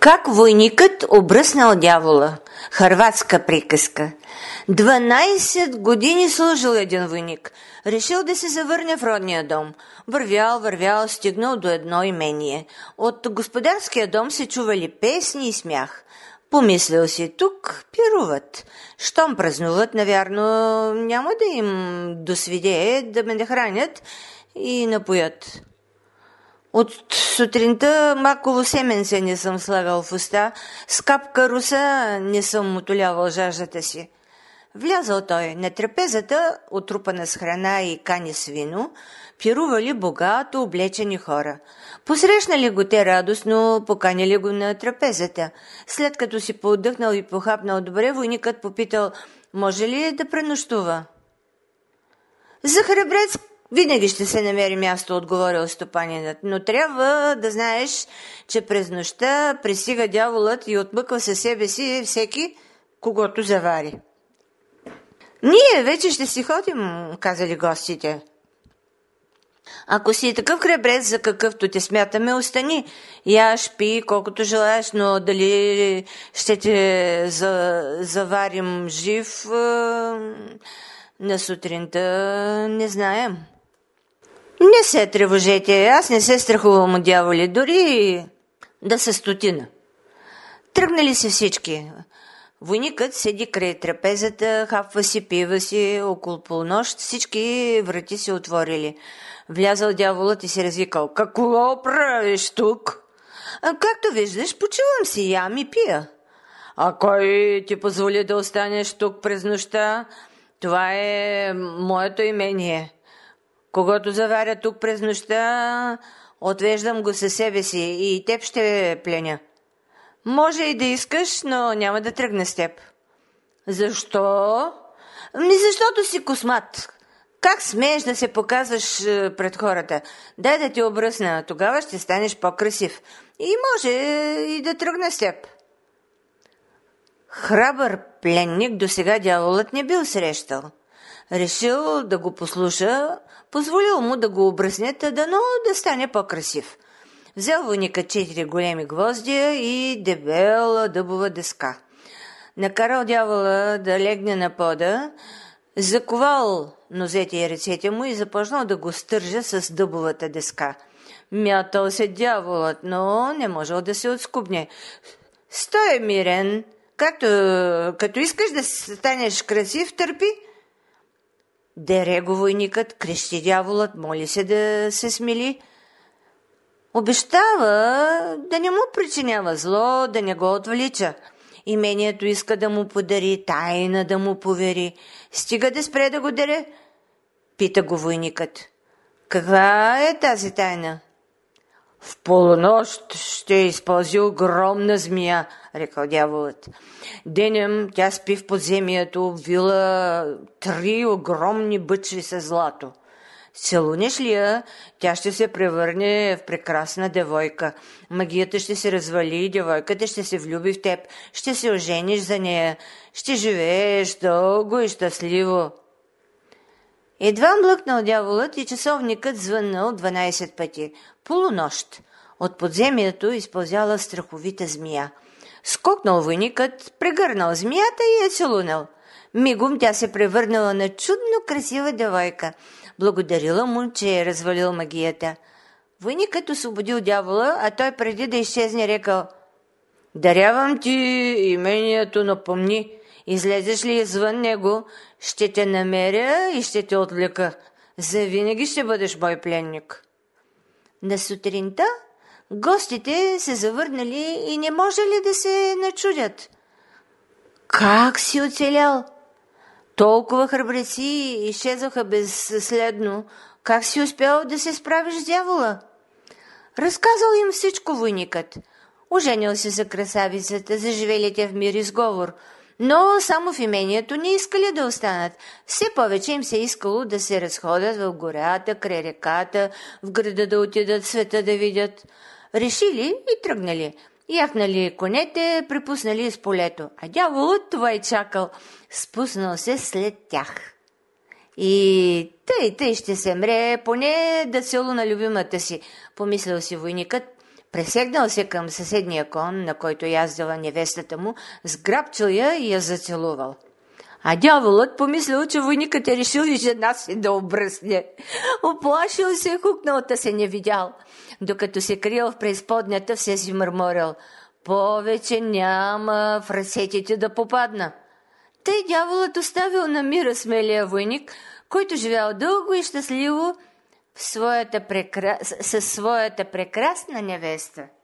Как войникът обръснал дявола. Хърватска приказка. 12 години служил един войник. Решил да се завърне в родния дом. Вървял, стигнал до едно имение. От господарския дом се чували песни и смях. Помислил си, тук пируват. Щом празнуват, навярно няма да им досвидее да ме нахранят и напоят. От сутринта маково семенце не съм слагал в уста, с капка руса не съм отолявал жаждата си. Влязал той на трапезата, отрупана с храна и кани с вино, пирували богато облечени хора. Посрещнали го те радостно, поканили го на трапезата. След като си поотдъхнал и похапнал добре, войникът попитал, може ли да пренощува? За храбрец винаги ще се намери място, отговорил стопанинът, но трябва да знаеш, че през нощта пристига дяволът и отмъква със себе си всеки, когото завари. Ние вече ще си ходим, казали гостите. Ако си такъв храбрец, за какъвто те смятаме, остани. Яш, пи, колкото желаеш, но дали ще те заварим жив на сутринта, не знаем. Не се тревожете, аз не се страхувам от дяволи, дори да са стотина. Тръгнали се всички. Войникът седи край трапезата, хапва си, пива си, около полунощ всички врати се отворили. Влязал дяволът и се развикал. Какво правиш тук? Както виждаш, почивам си, ям и пия. А кой ти позволи да останеш тук през нощта? Това е моето имение. Когато заваря тук през нощта, отвеждам го със себе си и теб ще пленя. Може и да искаш, но няма да тръгна с теб. Защо? Защото си космат. Как смееш да се показваш пред хората? Дай да ти обръсна, тогава ще станеш по-красив. И може и да тръгна с теб. Храбър пленник досега дяволът не бил срещал. Решил да го послуша, позволил му да го обръснят, дано да стане по-красив. Взел войника 4 големи гвоздия и дебела дъбова дъска. Накарал дявола да легне на пода, заковал нозете и ръцете му и започнал да го стържа с дъбовата дъска. Мятал се дяволът, но не можел да се отскубне. Стой мирен, като искаш да станеш красив, търпи. Дере го войникът, крещи дяволът, моли се да се смили. Обещава да не му причинява зло, да не го отвлича. Имението иска да му подари, тайна да му повери. Стига да спре да го дере, пита го войникът. Каква е тази тайна? В полунощ ще използи огромна змия, рекал дяволът. Денем тя спи в подземието, обвила 3 огромни бъчви с злато. Целунеш ли я, тя ще се превърне в прекрасна девойка. Магията ще се развали, девойката ще се влюби в теб, ще се ожениш за нея, ще живееш дълго и щастливо. Едва млъкнал дяволът и часовникът звъннал 12 пъти. Полунощ. От подземието изпълзяла страховита змия. Скокнал войникът, прегърнал змията и я целунал. Мигом тя се превърнала на чудно красива девойка. Благодарила му, че е развалил магията. Войникът освободил дявола, а той преди да изчезне рекал: дарявам ти имението, но помни, излезеш ли извън него, ще те намеря и ще те отвлека. Завинаги ще бъдеш мой пленник. На сутринта гостите се завърнали и не може ли да се начудят. Как си оцелял? Толкова храбреци изчезаха безследно. Как си успял да се справиш с дявола? Разказал им всичко войникът. Оженил се за красавицата, заживели те в мир и сговор. Но само в имението не искали да останат. Все повече им се искало да се разходят в гората, край реката, в града да отидат, света да видят. Решили и тръгнали. Яхнали конете, припуснали из полето, а дяволът това и чакал, спуснал се след тях. И тъй ще се мре, поне да целуна любимата си, помислил си войникът, Пресегнал се към съседния кон, на който яздила невестата му, сграбчил я и я зацелувал. А дяволът помислил, че войникът е решил и жена си да обръсне. Оплашил се, хукнал, та се не видял. Докато се криел в преизподнята, все си мърморил: повече няма в ръцете да попадна. Тъй дяволът оставил на мира смелия войник, който живял дълго и щастливо със своята прекрасна невеста.